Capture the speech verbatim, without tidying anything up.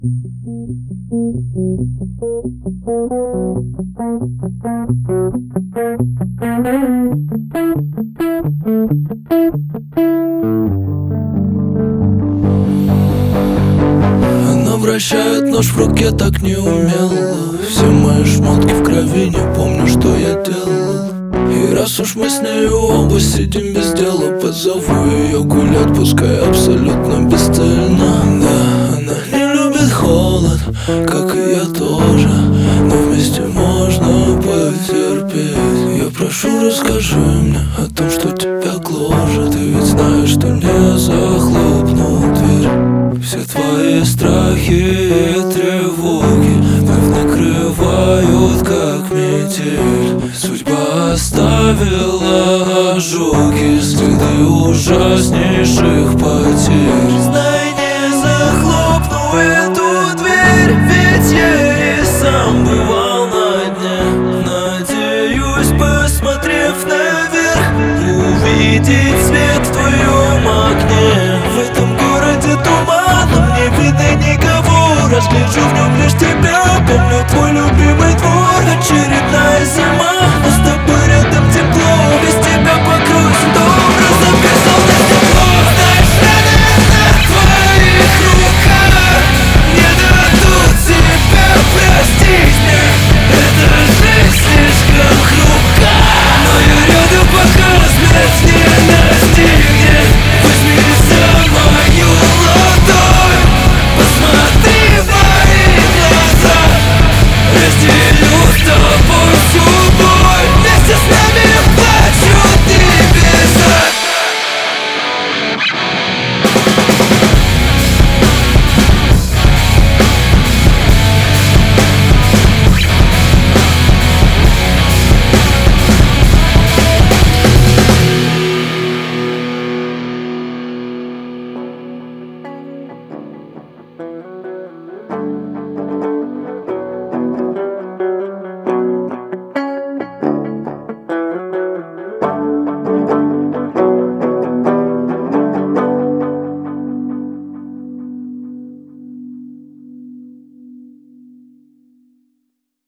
Она вращает нож в руке так неумело. Все мои шмотки в крови, не помню, что я делал. И раз уж мы с нею оба сидим без дела, позову ее гулять, пускай абсолютно бесцельно. Да, она не любит холод, как и я тоже, но вместе можно потерпеть. Я прошу, расскажи мне о том, что тебя гложет. Ты ведь знаешь, что не захлопну дверь. Все твои страхи и тревоги вновь накрывают, как метель. Судьба оставила ожоги, следы ужаснейших потерь. Знай, не захлопну эту дверь, ведь я и сам бывал на дне. Надеюсь, посмотрев наверх, увидеть свет в твоем окне. В этом городе туман, но мне видно никого. Разгляжу в нем лишь тебя, помню твой